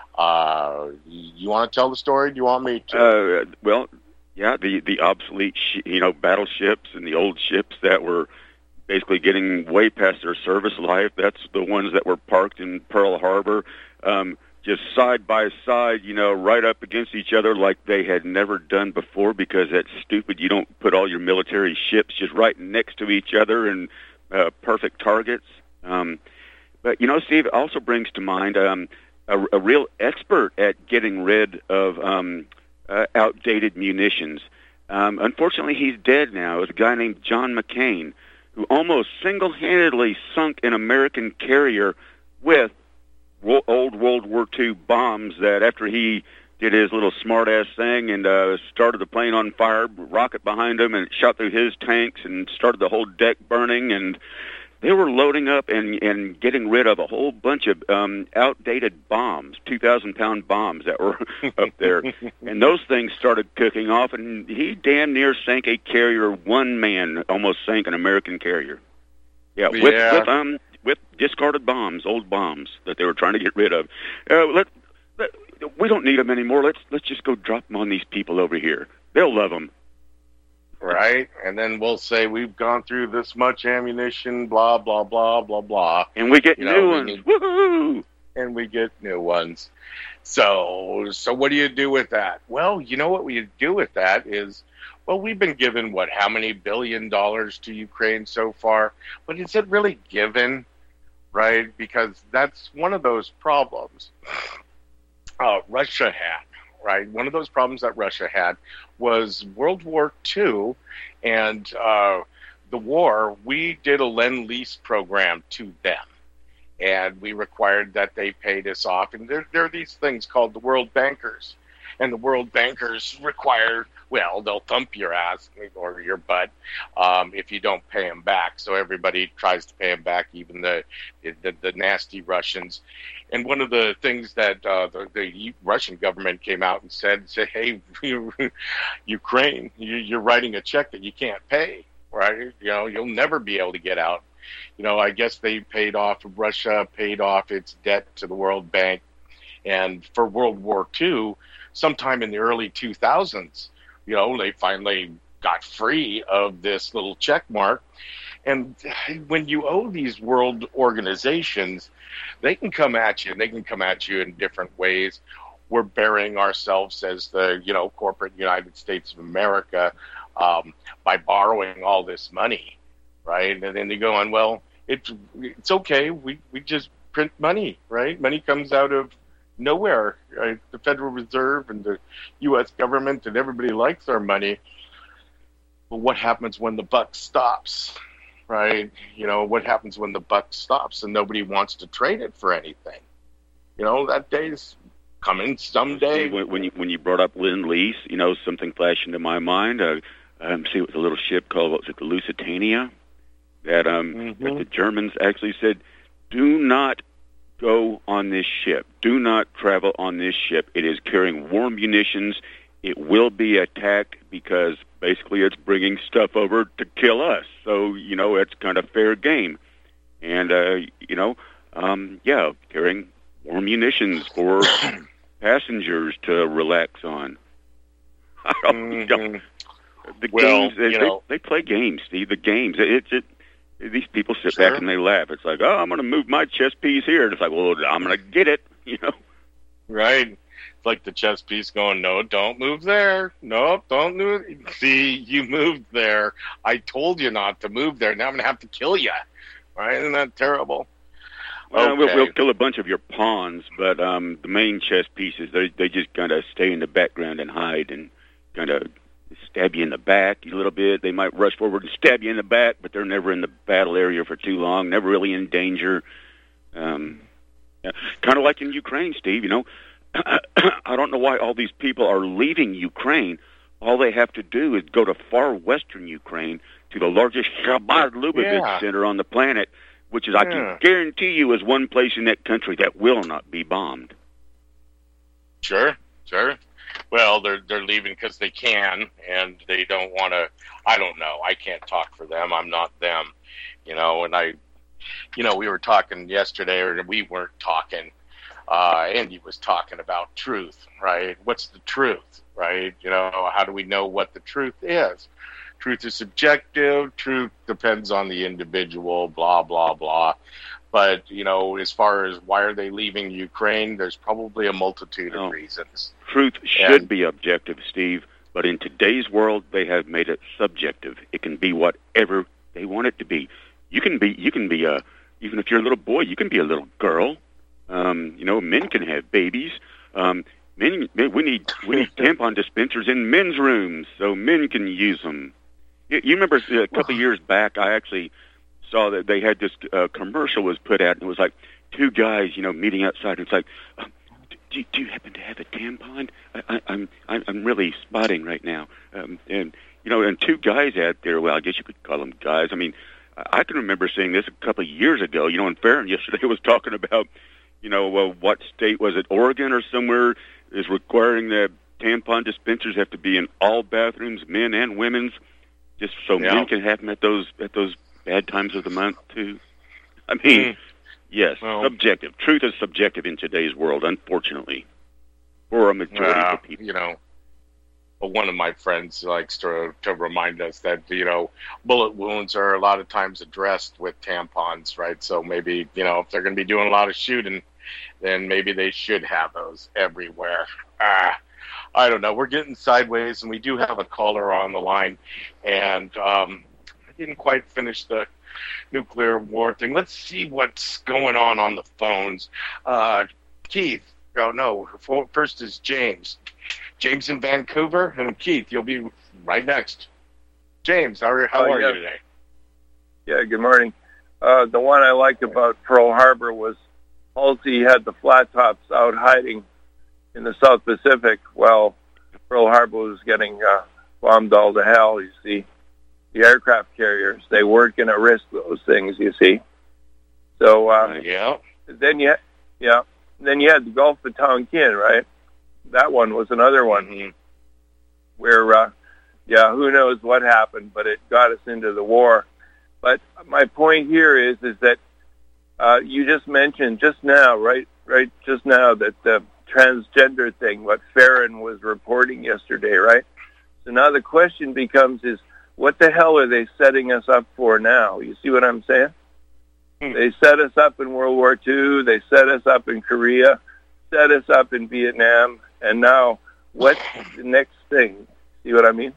uh, you want to tell the story? Do you want me to? Uh, well, yeah, the, the obsolete, sh- you know, battleships and the old ships that were basically getting way past their service life. That's the ones that were parked in Pearl Harbor. Um, just side by side, you know, right up against each other like they had never done before, because that's stupid. You don't put all your military ships just right next to each other and uh, perfect targets. Um, but, you know, Steve, it also brings to mind um, a, a real expert at getting rid of um, uh, outdated munitions. Um, unfortunately, he's dead now. It's a guy named John McCain, who almost single-handedly sunk an American carrier with old World War Two bombs that after he did his little smart-ass thing and uh, started the plane on fire, rocket behind him, and it shot through his tanks and started the whole deck burning, and they were loading up and, and getting rid of a whole bunch of um, outdated bombs, two thousand pound bombs that were up there. And those things started cooking off, and he damn near sank a carrier. One man almost sank an American carrier. Yeah, with, yeah. with um with discarded bombs, old bombs that they were trying to get rid of. Uh, let, let, we don't need them anymore. Let's let's just go drop them on these people over here. They'll love them. Right, and then we'll say we've gone through this much ammunition, blah, blah, blah, blah, blah. And we get you new know, ones. Need, Woohoo! And we get new ones. So, so what do you do with that? Well, you know what we do with that is, well, we've been given, what, how many billion dollars to Ukraine so far? But is it really given, right? Because that's one of those problems uh, Russia had. Right, one of those problems that Russia had was World War Two, and uh, the war. We did a Lend-Lease program to them, and we required that they paid us off. And there, there are these things called the World Bankers, and the World Bankers require, well, they'll thump your ass or your butt um, if you don't pay them back. So everybody tries to pay them back, even the the, the nasty Russians. And one of the things that uh, the, the Russian government came out and said, say, hey, Ukraine, you're writing a check that you can't pay, right? You know, you'll never be able to get out. You know, I guess they paid off, Russia paid off its debt to the World Bank. And for World War Two, sometime in the early two thousands, you know, they finally got free of this little check mark. And when you owe these world organizations, they can come at you, and they can come at you in different ways. We're burying ourselves as the, you know, corporate United States of America um, by borrowing all this money, right? And then they go on, well, it's it's okay. We we just print money, right? Money comes out of nowhere. Right? The Federal Reserve and the U S government and everybody likes our money. But what happens when the buck stops? Right? You know, what happens when the buck stops and nobody wants to trade it for anything? You know, that day's coming someday. When, when you when you brought up Lend-Lease, you know, something flashed into my mind. Uh, um, see, it was a little ship called, what was it, the Lusitania? That, um, mm-hmm. that the Germans actually said, do not go on this ship. Do not travel on this ship. It is carrying war munitions. it will be attacked because basically it's bringing stuff over to kill us. So, you know, it's kind of fair game. And, uh, you know, um, yeah, carrying more munitions for passengers to relax on. I don't, Mm-hmm. you know, the Well, games, they, you know- they, they play games, Steve. The games, it's it, these people sit Sure. back and they laugh. It's like, oh, I'm going to move my chess piece here. And it's like, well, I'm going to get it, you know. Right. It's like the chess piece going, no, don't move there. Nope, don't move. See, you moved there. I told you not to move there. Now I'm going to have to kill you. Right? Isn't that terrible? Well, we'll, Okay. we'll kill a bunch of your pawns, but um, the main chess pieces, they they just kind of stay in the background and hide and kind of stab you in the back a little bit. They might rush forward and stab you in the back, but they're never in the battle area for too long, never really in danger. Um, yeah. Kind of like in Ukraine, Steve, you know. I don't know why all these people are leaving Ukraine. All they have to do is go to far western Ukraine to the largest Chabad Lubavitch Yeah. center on the planet, which is, I Yeah. can guarantee you, is one place in that country that will not be bombed. Sure, sure. Well, they're they're leaving because they can, and they don't want to. I don't know. I can't talk for them. I'm not them, you know. And I, you know, we were talking yesterday, or we weren't talking. Uh, Andy was talking about truth, right? What's the truth, right? You know, how do we know what the truth is? Truth is subjective. Truth depends on the individual. Blah blah blah. But, you know, as far as why are they leaving Ukraine, there's probably a multitude No. of reasons. Truth should And- be objective, Steve, but in today's world, they have made it subjective. It can be whatever they want it to be. You can be, you can be a, even if you're a little boy, you can be a little girl. Um, you know, men can have babies. Um, men, men, we need, we need tampon dispensers in men's rooms so men can use them. You, you remember a couple of years back, I actually saw that they had this uh, commercial was put out, and it was like two guys, you know, meeting outside. And it's like, uh, do, do you happen to have a tampon? I, I, I'm I'm really spotting right now, um, and you know, and two guys out there. Well, I guess you could call them guys. I mean, I can remember seeing this a couple of years ago. You know, and Farron yesterday was talking about, you know, well, what state was it? Oregon or somewhere is requiring that tampon dispensers have to be in all bathrooms, men and women's, just so Yeah. men can have them at those at those bad times of the month too. I mean, Mm. yes, Well- subjective. Truth is subjective in today's world, unfortunately, for a majority Uh, of the people. you know, but one of my friends likes to to remind us that, you know, bullet wounds are a lot of times addressed with tampons, right? So maybe, you know, if they're going to be doing a lot of shooting, then maybe they should have those everywhere. Ah, I don't know. We're getting sideways, and we do have a caller on the line, and um, I didn't quite finish the nuclear war thing. Let's see what's going on on the phones. Uh, Keith, oh no, first is James. James in Vancouver, and Keith, you'll be right next. James, how are, how Oh, are yeah. you today? Yeah, good morning. Uh, the one I liked about Pearl Harbor was Halsey had the flat tops out hiding in the South Pacific while Pearl Harbor was getting uh, bombed all to hell, you see. The aircraft carriers, they weren't going to risk those things, you see. So um, Yeah. then you, yeah, then you had the Gulf of Tonkin, right? That one was another one Mhm. where, uh, yeah, who knows what happened, but it got us into the war. But my point here is, is that uh, you just mentioned just now, right, right, just now that the transgender thing, what Farron was reporting yesterday, right? So now the question becomes is, what the hell are they setting us up for now? You see what I'm saying? Hmm. They set us up in World War Two. They set us up in Korea, set us up in Vietnam, and now what's the next thing? See what I mean?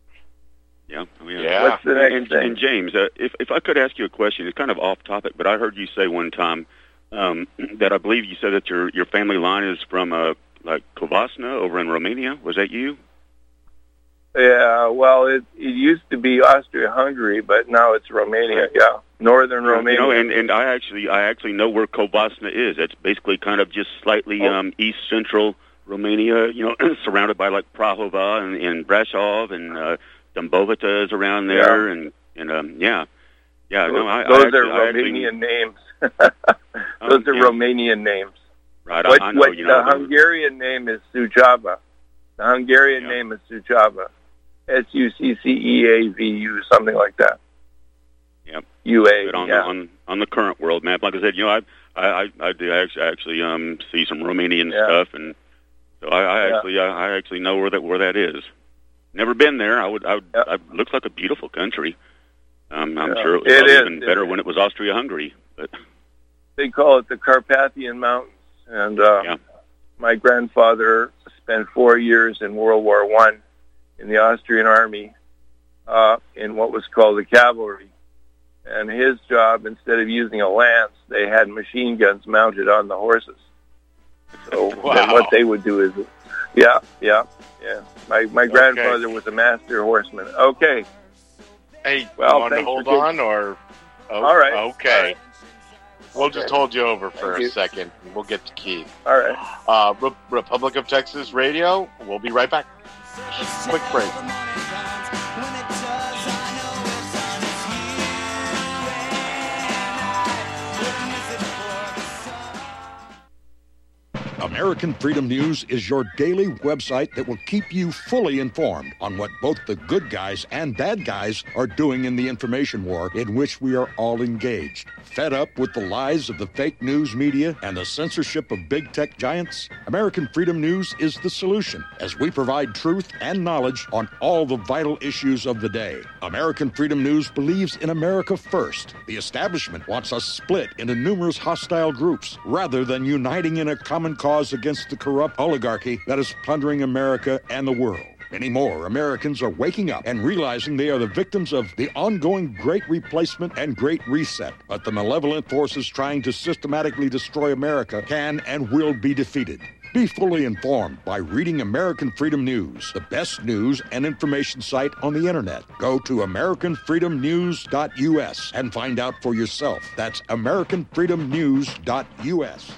Yeah, I mean, Yeah. What's the next and, thing? and James, uh, if if I could ask you a question, it's kind of off topic, but I heard you say one time um, that I believe you said that your your family line is from uh, like Kovasna over in Romania. Was that you? Yeah, well, it, it used to be Austria-Hungary, but now it's Romania. Yeah, northern Romania. You know, and, and I actually I actually know where Kovasna is. It's basically kind of just slightly Oh. um, east central Romania. You know, surrounded by like Prahova and, and Brasov and uh, Dambovita is around there, Yeah. and and um, yeah, yeah. those no, I, those I actually, are I actually- Romanian names. Um, those are yeah. Romanian names. Right, What, I, I know. what You know, the Hungarian name is Suceava. The Hungarian Yeah. name is Suceava. S U C C E A V U, something like that. Yep. U A, But on, yeah. the, on on the current world map, like I said, you know, I I I, I do actually, actually um see some Romanian Yeah. stuff, and so I, I Yeah. actually I, I actually know where that where that is. Never been there. I would. I would. Yeah. I, looks like a beautiful country. Um, I'm Yeah. sure it was It probably is. even It better is. when it was Austria-Hungary. But They call it the Carpathian Mountains. And uh, yeah, my grandfather spent four years in World War One in the Austrian army uh, in what was called the cavalry. And his job, instead of using a lance, they had machine guns mounted on the horses. So Wow. then what they would do is, yeah, yeah, yeah. My my Okay. grandfather was a master horseman. Okay. Hey, Well, you want to thanks hold for taking- on, or oh, All right. Okay, All right. we'll just Okay. hold you over for Thank a you. second. And we'll get to Keith. All right. Uh, Re- Republic of Texas Radio. We'll be right back. Quick break. American Freedom News is your daily website that will keep you fully informed on what both the good guys and bad guys are doing in the information war in which we are all engaged. Fed up with the lies of the fake news media and the censorship of big tech giants? American Freedom News is the solution, as we provide truth and knowledge on all the vital issues of the day. American Freedom News believes in America first. The establishment wants us split into numerous hostile groups rather than uniting in a common cause against the corrupt oligarchy that is plundering America and the world. Many more Americans are waking up and realizing they are the victims of the ongoing Great Replacement and Great Reset. But the malevolent forces trying to systematically destroy America can and will be defeated. Be fully informed by reading American Freedom News, the best news and information site on the internet. Go to American Freedom News dot U S and find out for yourself. That's American Freedom News dot U S.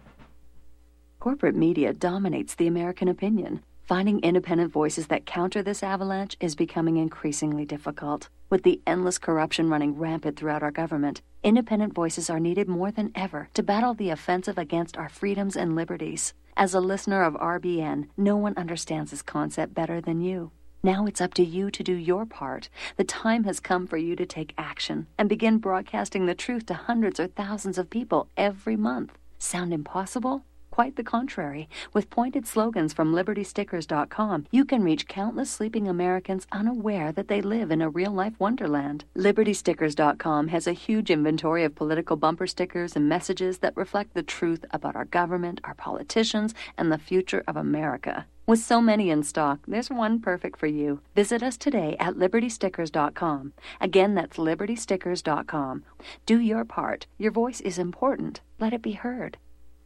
Corporate media dominates the American opinion. Finding independent voices that counter this avalanche is becoming increasingly difficult. With the endless corruption running rampant throughout our government, independent voices are needed more than ever to battle the offensive against our freedoms and liberties. As a listener of R B N, no one understands this concept better than you. Now it's up to you to do your part. The time has come for you to take action and begin broadcasting the truth to hundreds or thousands of people every month. Sound impossible? Quite the contrary. With pointed slogans from Liberty Stickers dot com, you can reach countless sleeping Americans unaware that they live in a real-life wonderland. Liberty Stickers dot com has a huge inventory of political bumper stickers and messages that reflect the truth about our government, our politicians, and the future of America. With so many in stock, there's one perfect for you. Visit us today at Liberty Stickers dot com. Again, that's Liberty Stickers dot com. Do your part. Your voice is important. Let it be heard.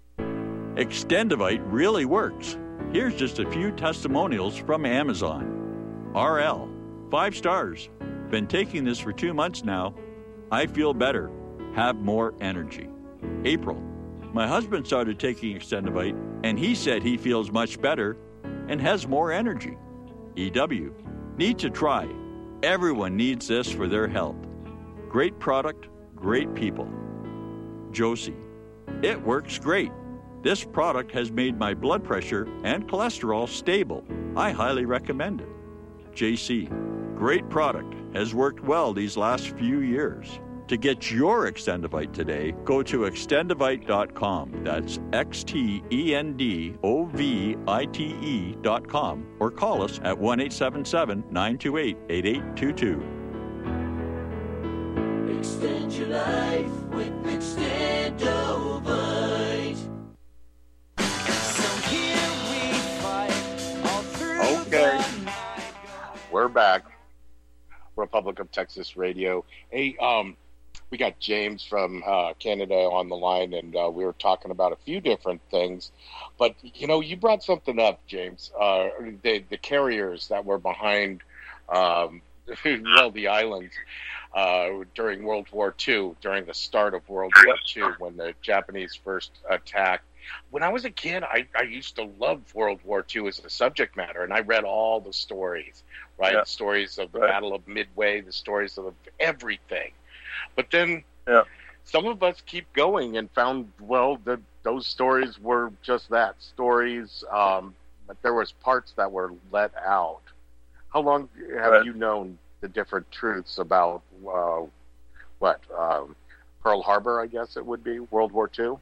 Extendivite really works. Here's just a few testimonials from Amazon. R L, five stars. Been taking this for two months now. I feel better. Have more energy. April, my husband started taking Extendivite, and he said he feels much better and has more energy. E W, need to try. Everyone needs this for their health. Great product, great people. Josie, it works great. This product has made my blood pressure and cholesterol stable. I highly recommend it. J C, great product. Has worked well these last few years. To get your Extendivite today, go to extendivite dot com. That's X T E N D O V I T E dot com. Or call us at one eight seven seven, nine two eight, eight eight two two. Extend your life with Extendovite. Okay, we're back. Republic of Texas Radio. Hey, um, we got James from uh, Canada on the line, and uh, we were talking about a few different things. But you know, you brought something up, James. Uh, the the carriers that were behind, um, well, the islands uh, during World War Two, during the start of World War Two, when the Japanese first attacked. When I was a kid, I, I used to love World War Two as a subject matter, and I read all the stories, right? Yeah. Stories of the Right. Battle of Midway, the stories of everything. But then Yeah. some of us keep going and found, well, that those stories were just that, stories, um, but there was parts that were let out. How long have right. you known the different truths about uh, what um, Pearl Harbor? I guess it would be World War Two.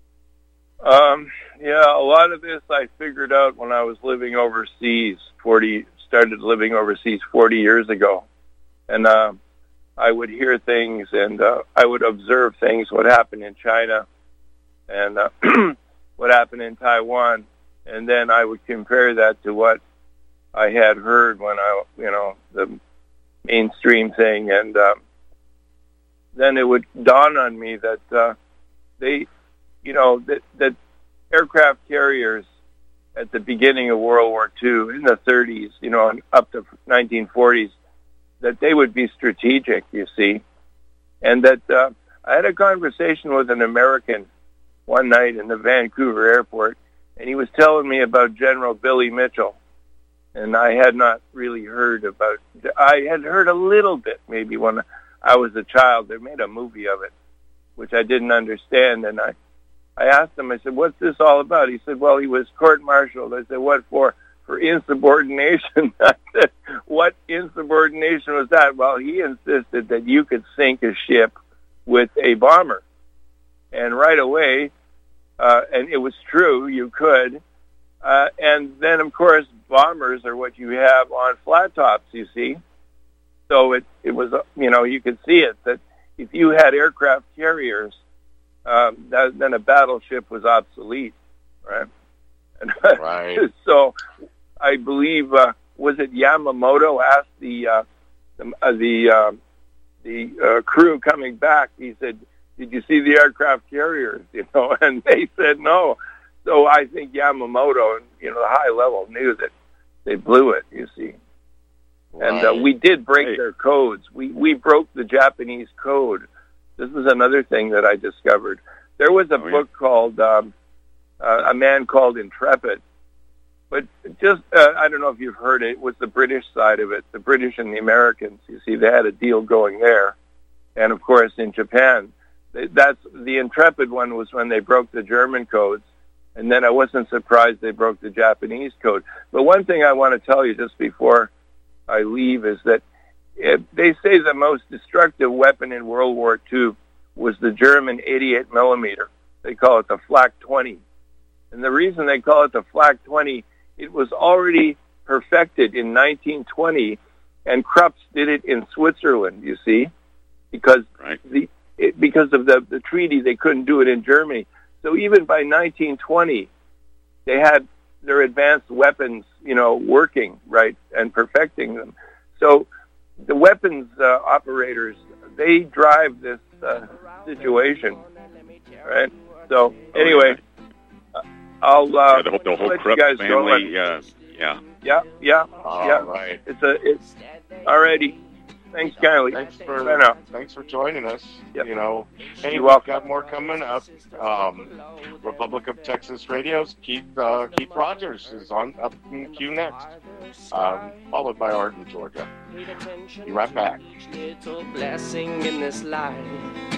Um, yeah, a lot of this I figured out when I was living overseas. Forty started living overseas forty years ago, and uh, I would hear things and uh, I would observe things. What happened in China, and uh, what happened in Taiwan, and then I would compare that to what I had heard when I, you know, the mainstream thing, and uh, then it would dawn on me that uh, they. You know, that, that aircraft carriers at the beginning of World War Two, in the thirties, you know, and up to nineteen forties, that they would be strategic, you see. And that uh, I had a conversation with an American one night in the Vancouver airport, and he was telling me about General Billy Mitchell. And I had not really heard about, I had heard a little bit maybe when I was a child. They made a movie of it, which I didn't understand, and I I asked him, I said, what's this all about? He said, well, he was court-martialed. I said, what for? For insubordination. I said, what insubordination was that? Well, he insisted that you could sink a ship with a bomber. And right away, uh, and it was true, you could. Uh, and then, of course, bombers are what you have on flat tops, you see. So it, it was, you know, you could see it, that if you had aircraft carriers, Um, that, then a battleship was obsolete, right? And right. So, I believe uh, was it Yamamoto asked the uh, the uh, the, uh, the uh, crew coming back. He said, "Did you see the aircraft carriers?" You know, and they said no. So I think Yamamoto, you know, the high level knew that they blew it. You see, right. And uh, we did break hey. their codes. We we broke the Japanese code. This is another thing that I discovered. There was a oh, book yeah. called um, uh, A Man Called Intrepid. But just, uh, I don't know if you've heard it, it was the British side of it, the British and the Americans. You see, they had a deal going there. And, of course, in Japan, that's the Intrepid one was when they broke the German codes. And then I wasn't surprised they broke the Japanese code. But one thing I want to tell you just before I leave is that It, they say the most destructive weapon in World War Two was the German eighty-eight millimeter. They call it the Flak twenty. And the reason they call it the Flak twenty, it was already perfected in nineteen twenty, and Krups did it in Switzerland, you see, because right. the it, because of the, the treaty, they couldn't do it in Germany. So even by nineteen twenty, they had their advanced weapons, you know, working, right, and perfecting them. So the weapons uh, operators, they drive this uh, situation, right? So anyway, uh, I'll uh, yeah, the whole, the whole let Krupp you guys family, go. yeah, yeah, yeah, yeah, All yeah. right. It's a, it's alrighty. Thanks, Kylie. Thanks for thanks for joining us. Yep. You know, hey, You're we've welcome. got more coming up. Um, Republic of Texas Radio's Keith uh, Keith Rogers is on up in Q next, um, followed by Art in Georgia. Be right back. Little blessing in this life.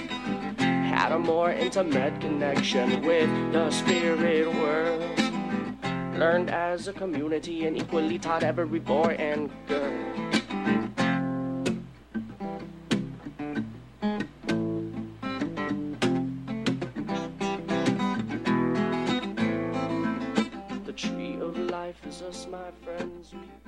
Had a more intimate connection with the spirit world. Learned as a community and equally taught every boy and girl. The tree of life is us, my friends.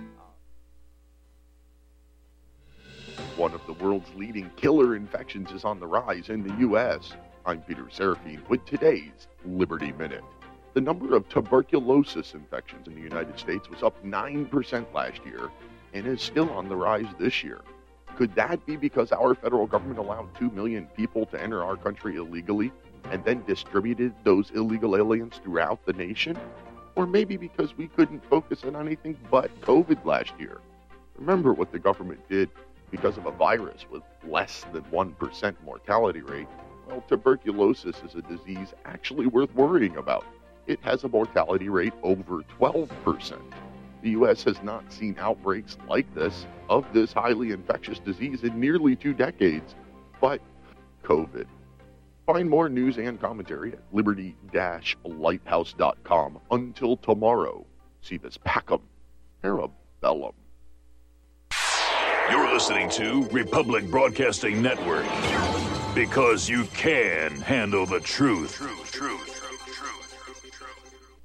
One of the world's leading killer infections is on the rise in the U S. I'm Peter Serafine with today's Liberty Minute. The number of tuberculosis infections in the United States was up nine percent last year and is still on the rise this year. Could that be because our federal government allowed two million people to enter our country illegally and then distributed those illegal aliens throughout the nation? Or maybe because we couldn't focus on anything but COVID last year? Remember what the government did because of a virus with less than one percent mortality rate? Well, tuberculosis is a disease actually worth worrying about. It has a mortality rate over twelve percent. The U S has not seen outbreaks like this of this highly infectious disease in nearly two decades. But COVID. Find more news and commentary at liberty dash lighthouse dot com. Until tomorrow, See this Pacum Parabellum. You're listening to Republic Broadcasting Network. Because you can handle the truth. Truth, truth.